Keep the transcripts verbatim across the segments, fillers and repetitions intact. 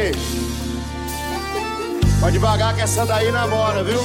Ei, pode devagar que essa daí namora, viu?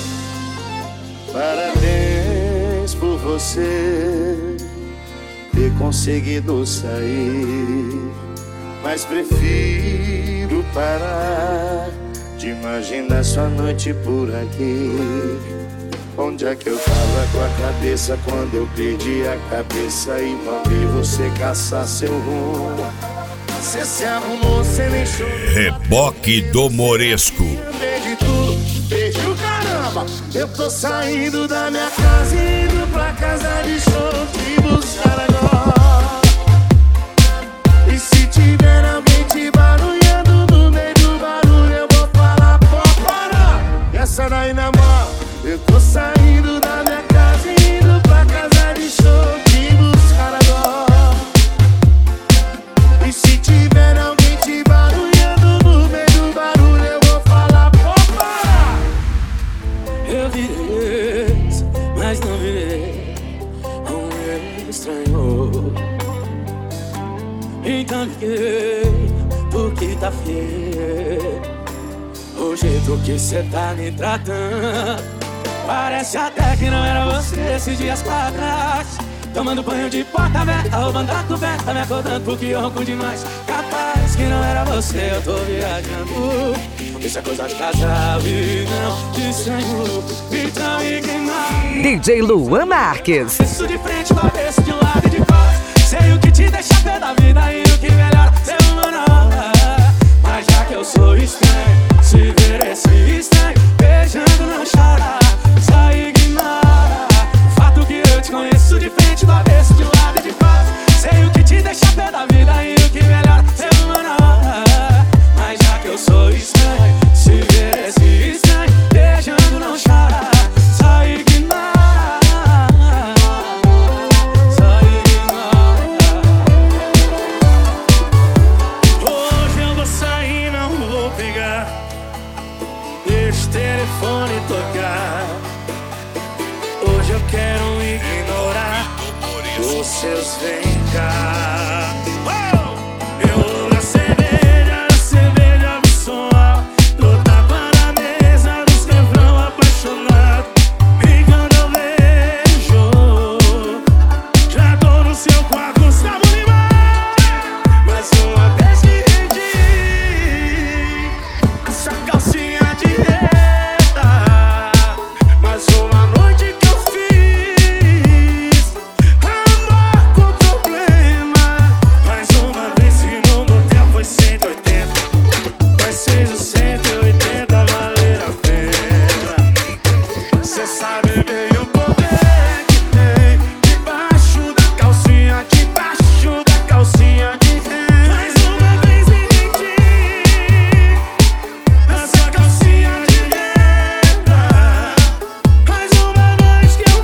Parabéns por você ter conseguido sair, mas prefiro parar de imaginar sua noite por aqui. Onde é que eu tava com a cabeça quando eu perdi a cabeça e mandei você caçar seu rumo? Você se arrumou, você nem chorou. Reboque do Moresco. Perdi tudo, perdi o caramba. Eu tô saindo da minha casa e indo pra casa de show te buscar agora. E se tiver alguém te barulhando no meio do barulho, eu vou falar, pô, para. E essa daí namora. Eu tô saindo da minha casa e indo pra casa de show te buscar agora. E se tiver alguém te barulhando no meio do barulho, eu vou falar, pô, para. Eu virei, mas não virei um estranho. Então liguei, porque tá feio o jeito que cê tá me tratando. Parece até que não era você esses dias pra trás. Tomando banho de porta aberta, roubando a coberta, me acordando porque eu ronco demais. Capaz que não era você, eu tô viajando. Isso é coisa de casal e não de estranho. Então ignora D J Luan Marques. Isso de frente, do avesso, de um lado e de fora. Sei o que te deixa pé da vida e o que melhora ser humano. Mas já que eu sou estranho, se ver esse estranho beijando não chora. Só ignora o fato que eu te conheço de frente, do avesso, de um lado e de fora. Sei o que te deixa pé da vida e o que melhora ser humano. Mas já que eu sou estranho, se ver esse estranho beijando não chora. Só ignora, só ignora. Hoje eu vou sair, não vou pegar. Deixa o telefone tocar. Hoje eu quero ignorar os seus vem cá. Oh! Eu vou na cerveja, na cerveja vou soar. Tô tapa na mesa dos refrão apaixonado. E quando eu vejo, já tô no seu quarto, Gustavo Lima. Mais uma vez que rendi essa calcinha de reta. Mais uma noite que eu fiz amor com problema. Mais uma vez que no motel foi cento e oitenta. Mas seja cento e oitenta valer a pena. Cê sabe bem o poder que tem debaixo da calcinha, debaixo da calcinha de renda. Mais uma vez me rendi essa calcinha de renda. Mais uma noite que eu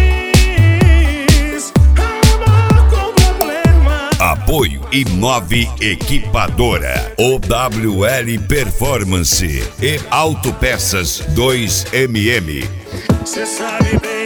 fiz amor com problema. Apoio Inove Equipadora, O W L Performance e Autopeças dois M M. Cê sabe bem